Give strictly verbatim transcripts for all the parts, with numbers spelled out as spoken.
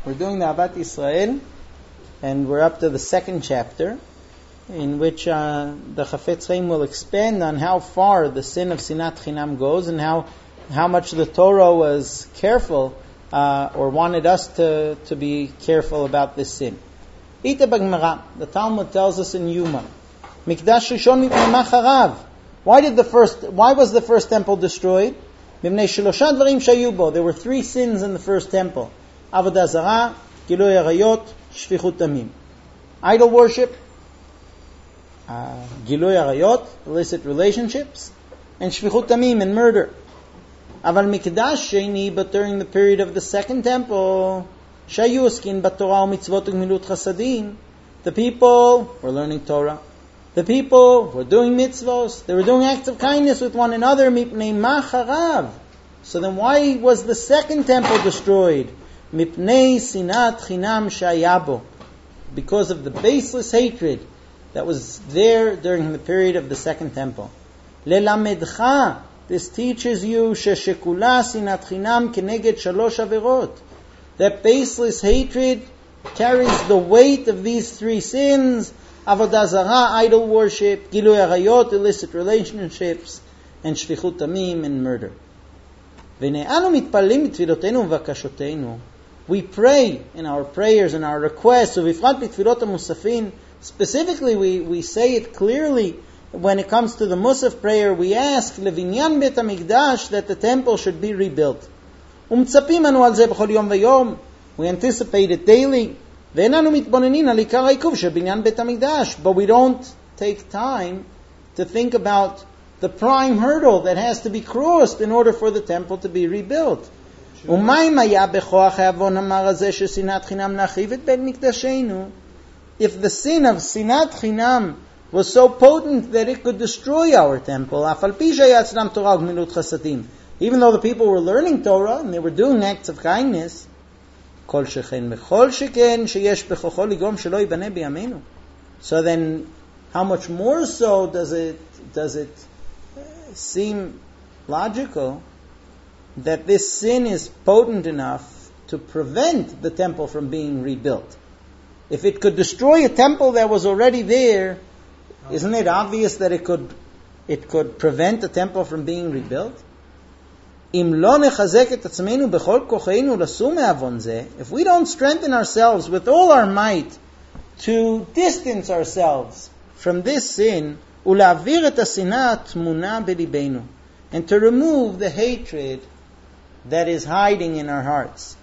We're doing the Ahavat Yisrael, and we're up to the second chapter, in which uh, the Chafetz Chaim will expand on how far the sin of Sinat Chinam goes, and how how much the Torah was careful uh, or wanted us to, to be careful about this sin. Ita b'Gemara, the Talmud tells us in Yuma, Mikdash Rishon mipnei Macharav. Why did the first? Why was the first temple destroyed? Mipnei shelosha dvarim shayu bo. There were three sins in the first temple: Avodah Zarah, Gilui Arayot, Shfichut Damim. Idol worship, uh, Gilui Arayot, illicit relationships, and Shfichut Damim, and murder. Aval Mikdash Sheni, but during the period of the second temple, Shayu Oskin b'Torah u'mitzvot u'gmilut chasadim, the people were learning Torah. The people were doing mitzvos. They were doing acts of kindness with one another. Mipnei macharav. So then why was the second temple destroyed? Mipnei sinat chinam shayabo. Because of the baseless hatred that was there during the period of the second temple. Lelamedcha. This teaches you sheshekula sinat chinam keneged shalosh averot. That baseless hatred carries the weight of these three sins: Avodah Zarah, idol worship; Gilui Arayot, illicit relationships; and Shfichut Damim, and murder. V'ne'anu mitpalim b'tfilotenu v'vakashotenu. We pray in our prayers and our requests, u'vifrat b'tfilot ha'musafin. Specifically, we, we say it clearly when it comes to the Musaf prayer. We ask levinyan bet hamikdash, that the temple should be rebuilt. Umtzapim anu al ze b'chol yom v'yom. We anticipate it daily. But we don't take time to think about the prime hurdle that has to be crossed in order for the temple to be rebuilt. If the sin of Sinat Chinam was so potent that it could destroy our temple, even though the people were learning Torah and they were doing acts of kindness, so then, how much more so does it does it seem logical that this sin is potent enough to prevent the temple from being rebuilt? If it could destroy a temple that was already there, isn't it obvious that it could it could prevent the temple from being rebuilt? If we don't strengthen ourselves with all our might to distance ourselves from this sin, and to remove the hatred that is hiding in our hearts.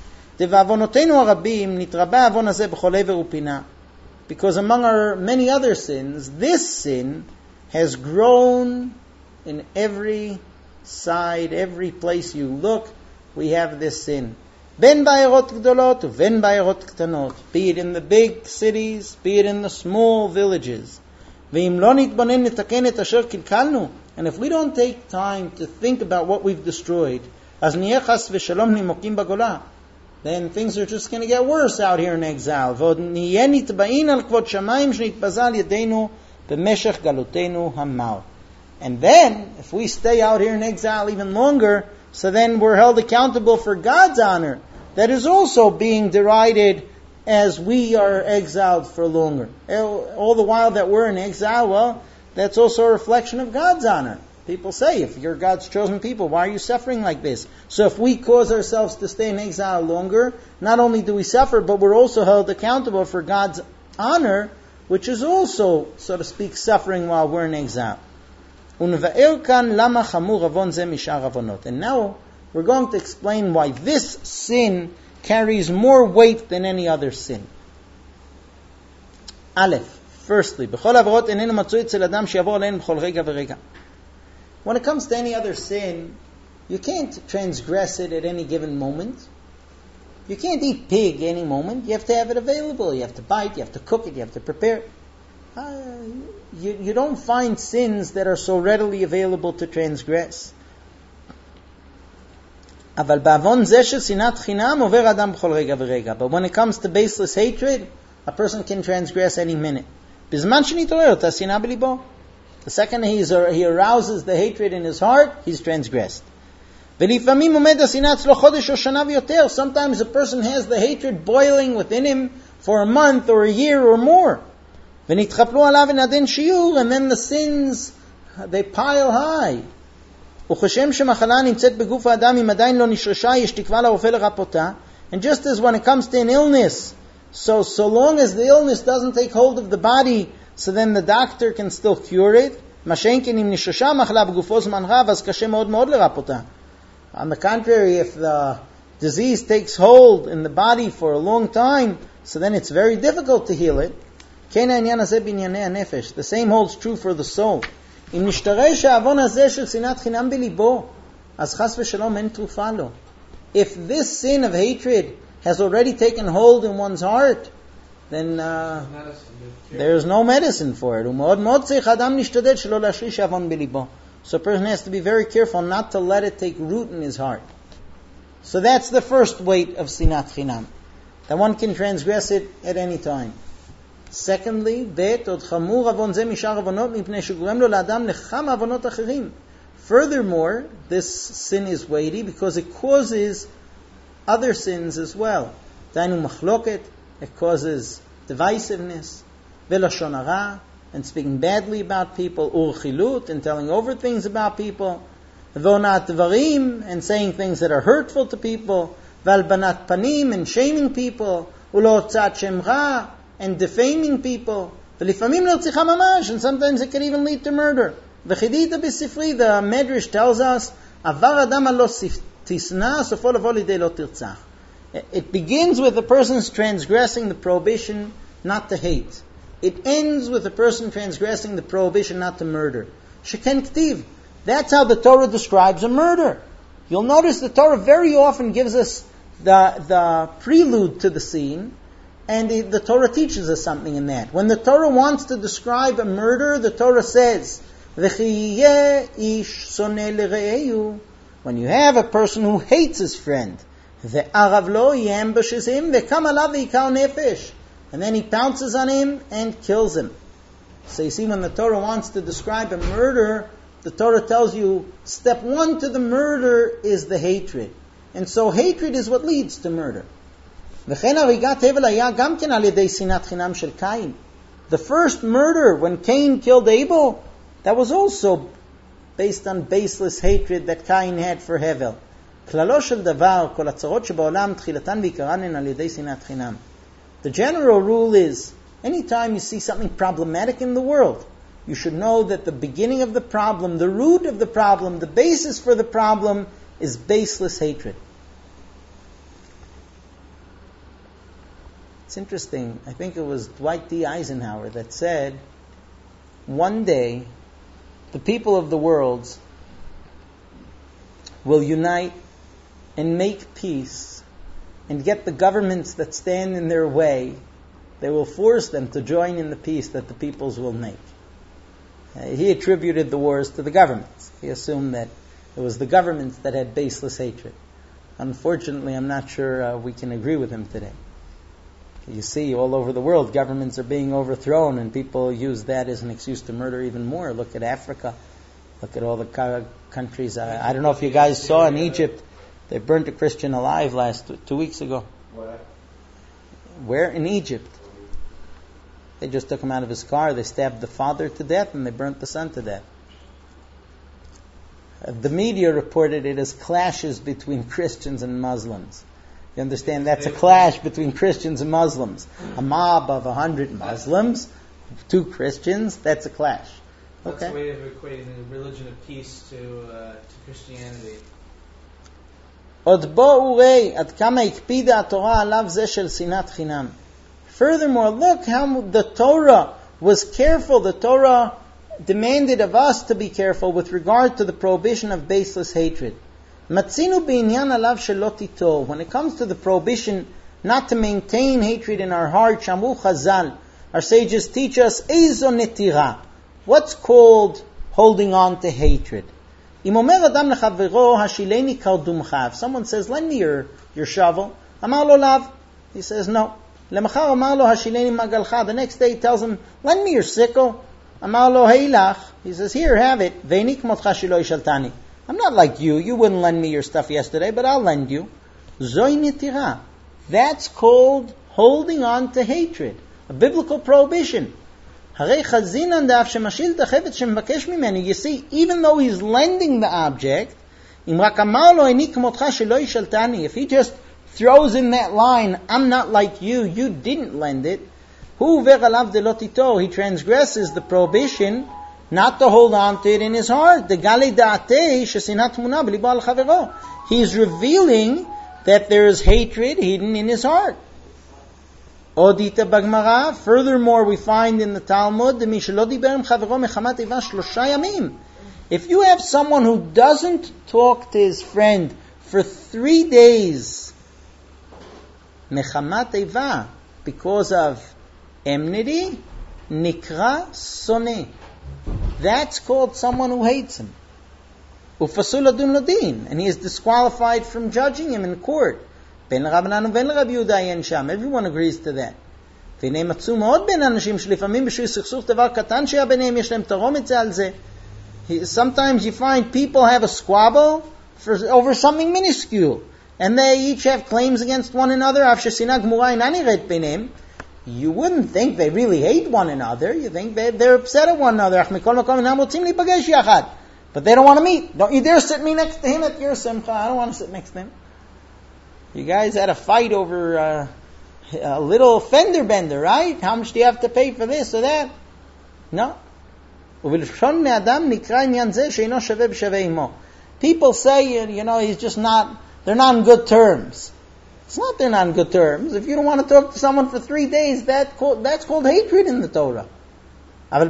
Because among our many other sins, this sin has grown in every side, every place you look, we have this sin. Ben ba'erot gdolot, uven ba'erot ktanot. Be it in the big cities, be it in the small villages. Ve'im lo nitbonen nitaken et asher kilkalnu. And if we don't take time to think about what we've destroyed, az niyeh chas v'shalom nimokim bagola, then things are just going to get worse out here in exile. V'od niyeh nitba'in al kvod shamayim shnitbazal yedenu b'meshech galutenu hamau. And then, if we stay out here in exile even longer, so then we're held accountable for God's honor that is also being derided as we are exiled for longer. All the while that we're in exile, well, that's also a reflection of God's honor. People say, if you're God's chosen people, why are you suffering like this? So if we cause ourselves to stay in exile longer, not only do we suffer, but we're also held accountable for God's honor, which is also, so to speak, suffering while we're in exile. And now we're going to explain why this sin carries more weight than any other sin. Aleph, firstly, when it comes to any other sin, you can't transgress it at any given moment. You can't eat pig any moment. You have to have it available. You have to buy it, you have to cook it, you have to prepare it. Uh, you, you don't find sins that are so readily available to transgress. But when it comes to baseless hatred, a person can transgress any minute. The second he's, he arouses the hatred in his heart, he's transgressed. ולפעמים עומד השנאה אצלו חודש או שנה ויותר. Sometimes a person has the hatred boiling within him for a month or a year or more. ונתחפלו עליו ונעדן שיעור, and then the sins, they pile high. וכשם שמחלה נמצאת בגוף האדם, אם עדיין לא נשרשה, יש תקווה לרופא לרפאותה. And just as when it comes to an illness, so so long as the illness doesn't take hold of the body, so then the doctor can still cure it. מה שאין כן אם נשרשה המחלה בגופו זמן רב, אז קשה מאוד מאוד לרפאותה. On the contrary, if the disease takes hold in the body for a long time, so then it's very difficult to heal it. כן העניין הזה בענייני הנפש. The same holds true for the soul. אם נשתרש העוון הזה של שנאת חינם בליבו, אז חס ושלום אין תרופה לו. If this sin of hatred has already taken hold in one's heart, then uh, there is no medicine for it. ומאוד מאוד צריך אדם להשתדל שלא להשריש העוון בליבו. So a person has to be very careful not to let it take root in his heart. So that's the first weight of sinat chinam, that one can transgress it at any time. Secondly, bet od chamur avon ze mishar avonot mipnei shegurem lo laadam lecham avonot acherim. Furthermore, this sin is weighty because it causes other sins as well. Dainu machloket, it causes divisiveness, velashon hara, and speaking badly about people, urchilut, and telling over things about people, vonat dvarim, and saying things that are hurtful to people, valbanat panim, and shaming people, ulo tzat shem ra, and defaming people, velifamim lertzicha mamash, and sometimes it can even lead to murder. V'chidita b'sifri, the Medrash tells us, avar adam alo tisna, sofo lavo lidei lo tirtzach. It begins with a person's transgressing the prohibition not to hate. It ends with a person transgressing the prohibition not to murder. Sheken ktiv. That's how the Torah describes a murder. You'll notice the Torah very often gives us the, the prelude to the scene, and the, the Torah teaches us something in that. When the Torah wants to describe a murder, the Torah says, V'chiyeh ish soneh l're'ehu. When you have a person who hates his friend, ve'arav lo yambushes him, ve'kam alav ve'ikal nefesh. And then he pounces on him and kills him. So you see, when the Torah wants to describe a murder, the Torah tells you, step one to the murder is the hatred. And so hatred is what leads to murder. The first murder, when Cain killed Abel, that was also based on baseless hatred that Cain had for Hevel. The general rule is, anytime you see something problematic in the world, you should know that the beginning of the problem, the root of the problem, the basis for the problem is baseless hatred. It's interesting. I think it was Dwight D. Eisenhower that said, one day, the people of the world will unite and make peace and get the governments that stand in their way, they will force them to join in the peace that the peoples will make. Uh, he attributed the wars to the governments. He assumed that it was the governments that had baseless hatred. Unfortunately, I'm not sure uh, we can agree with him today. You see, all over the world, governments are being overthrown, and people use that as an excuse to murder even more. Look at Africa. Look at all the co- countries. I, I don't know if you guys saw in Egypt, they burnt a Christian alive last two, two weeks ago. What? Where? In Egypt. They just took him out of his car. They stabbed the father to death, and they burnt the son to death. Uh, the media reported it as clashes between Christians and Muslims. You understand? That's a clash between Christians and Muslims. A mob of a hundred Muslims, two Christians, that's a clash. Okay. That's a way of equating the religion of peace to, uh, to Christianity. Furthermore, look how the Torah was careful. The Torah demanded of us to be careful with regard to the prohibition of baseless hatred. When it comes to the prohibition not to maintain hatred in our heart, Shamu Chazal, our sages teach us, Eizo netira, what's called holding on to hatred. If someone says, lend me your, your shovel, Amar lo lav, he says, no. The next day he tells him, lend me your sickle, Amar lo heilach, he says, here, have it. I'm not like you. You wouldn't lend me your stuff yesterday, but I'll lend you. Zoi netira. That's called holding on to hatred. A biblical prohibition. You see, even though he's lending the object, if he just throws in that line, I'm not like you, you didn't lend it, he transgresses the prohibition not to hold on to it in his heart. He's revealing that there is hatred hidden in his heart. Odita Bagmara. Furthermore, we find in the Talmud, if you have someone who doesn't talk to his friend for three days, mechamat eva, because of enmity, nikra soneh. That's called someone who hates him. Ufasul adun ladin, and he is disqualified from judging him in court. Everyone agrees to that. Sometimes you find people have a squabble for, over something minuscule, and they each have claims against one another. You wouldn't think they really hate one another. You think they, they're upset at one another. But they don't want to meet. Don't you dare sit me next to him at your simcha. I don't want to sit next to him. You guys had a fight over uh, a little fender bender, right? How much do you have to pay for this or that? No. People say, you know, he's just not, they're not on good terms. It's not they're not on good terms. If you don't want to talk to someone for three days, that called, that's called hatred in the Torah. A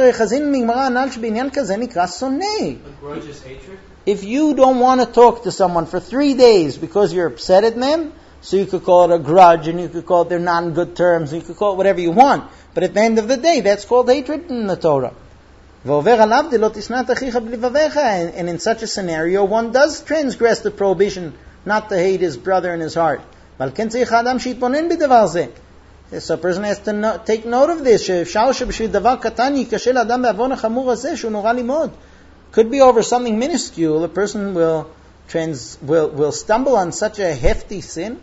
grudge is hatred? If you don't want to talk to someone for three days because you're upset at them, so you could call it a grudge, and you could call it they're not on good terms, and you could call it whatever you want. But at the end of the day, that's called hatred in the Torah. And in such a scenario, one does transgress the prohibition not to hate his brother in his heart. So a person has to no, take note of this. Could be over something minuscule. A person will trans will will stumble on such a hefty sin.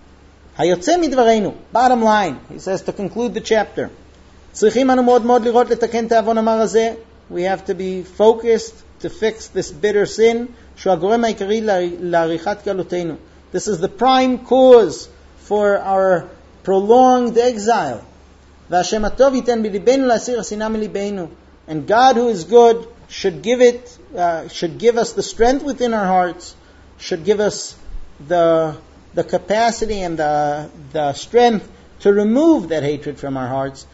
Bottom line, he says to conclude the chapter, we have to be focused to fix this bitter sin. This is the prime cause for our prolonged exile. And God, who is good, should give it, uh, should give us the strength within our hearts, should give us the the capacity and the the strength to remove that hatred from our hearts.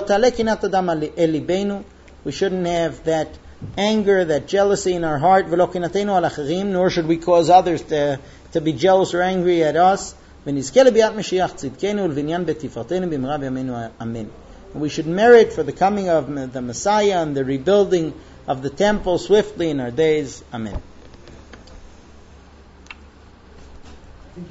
We shouldn't have that anger, that jealousy in our heart. Nor should we cause others to to be jealous or angry at us. And we should merit for the coming of the Messiah and the rebuilding of the temple swiftly in our days. Amen.